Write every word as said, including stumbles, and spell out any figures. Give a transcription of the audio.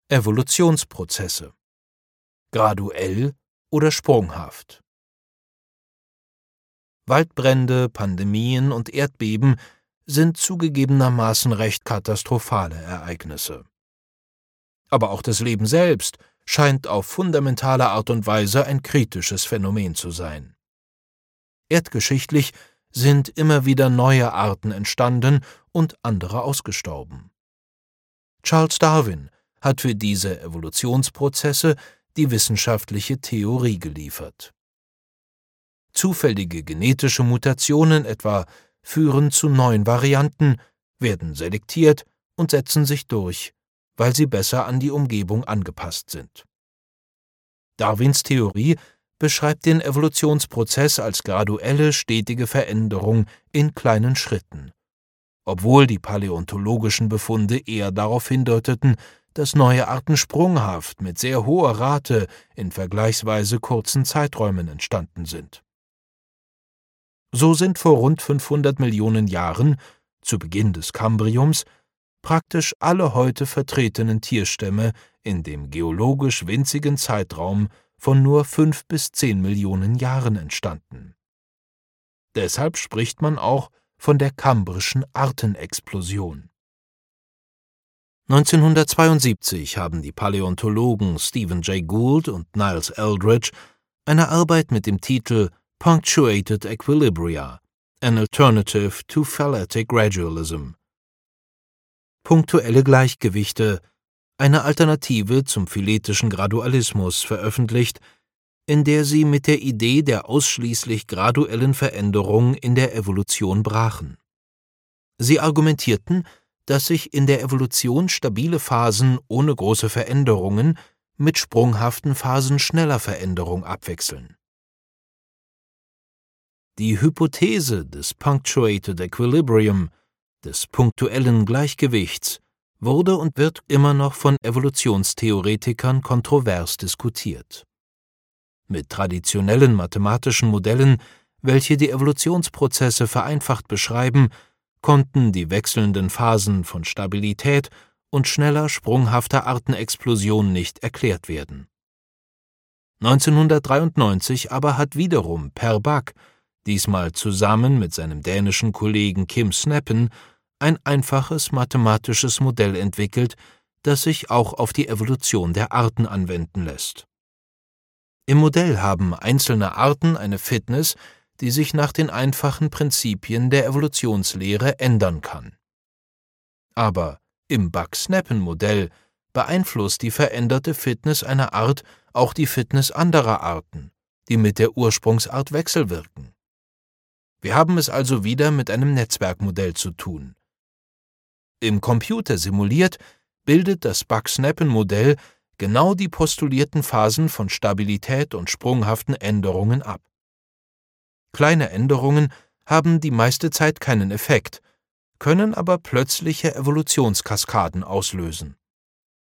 Evolutionsprozesse: graduell oder sprunghaft. Waldbrände, Pandemien und Erdbeben sind zugegebenermaßen recht katastrophale Ereignisse. Aber auch das Leben selbst scheint auf fundamentale Art und Weise ein kritisches Phänomen zu sein. Erdgeschichtlich sind immer wieder neue Arten entstanden und andere ausgestorben. Charles Darwin hat für diese Evolutionsprozesse die wissenschaftliche Theorie geliefert. Zufällige genetische Mutationen etwa führen zu neuen Varianten, werden selektiert und setzen sich durch, weil sie besser an die Umgebung angepasst sind. Darwins Theorie beschreibt den Evolutionsprozess als graduelle, stetige Veränderung in kleinen Schritten, obwohl die paläontologischen Befunde eher darauf hindeuteten, dass neue Arten sprunghaft mit sehr hoher Rate in vergleichsweise kurzen Zeiträumen entstanden sind. So sind vor rund fünfhundert Millionen Jahren, zu Beginn des Kambriums, praktisch alle heute vertretenen Tierstämme in dem geologisch winzigen Zeitraum von nur fünf bis zehn Millionen Jahren entstanden. Deshalb spricht man auch von der kambrischen Artenexplosion. neunzehnhundertzweiundsiebzig haben die Paläontologen Stephen Jay Gould und Niles Eldredge eine Arbeit mit dem Titel Punctuated Equilibria: An Alternative to Phyletic Gradualism, punktuelle Gleichgewichte, eine Alternative zum phyletischen Gradualismus, veröffentlicht, in der sie mit der Idee der ausschließlich graduellen Veränderung in der Evolution brachen. Sie argumentierten, dass sich in der Evolution stabile Phasen ohne große Veränderungen mit sprunghaften Phasen schneller Veränderung abwechseln. Die Hypothese des Punctuated Equilibrium, des punktuellen Gleichgewichts, wurde und wird immer noch von Evolutionstheoretikern kontrovers diskutiert. Mit traditionellen mathematischen Modellen, welche die Evolutionsprozesse vereinfacht beschreiben, konnten die wechselnden Phasen von Stabilität und schneller sprunghafter Artenexplosion nicht erklärt werden. neunzehnhundertdreiundneunzig aber hat wiederum Per Bak, diesmal zusammen mit seinem dänischen Kollegen Kim Snappen, ein einfaches mathematisches Modell entwickelt, das sich auch auf die Evolution der Arten anwenden lässt. Im Modell haben einzelne Arten eine Fitness, die sich nach den einfachen Prinzipien der Evolutionslehre ändern kann. Aber im Bak-Snappen-Modell beeinflusst die veränderte Fitness einer Art auch die Fitness anderer Arten, die mit der Ursprungsart wechselwirken. Wir haben es also wieder mit einem Netzwerkmodell zu tun. Im Computer simuliert, bildet das Bak-Snappen-Modell genau die postulierten Phasen von Stabilität und sprunghaften Änderungen ab. Kleine Änderungen haben die meiste Zeit keinen Effekt, können aber plötzliche Evolutionskaskaden auslösen.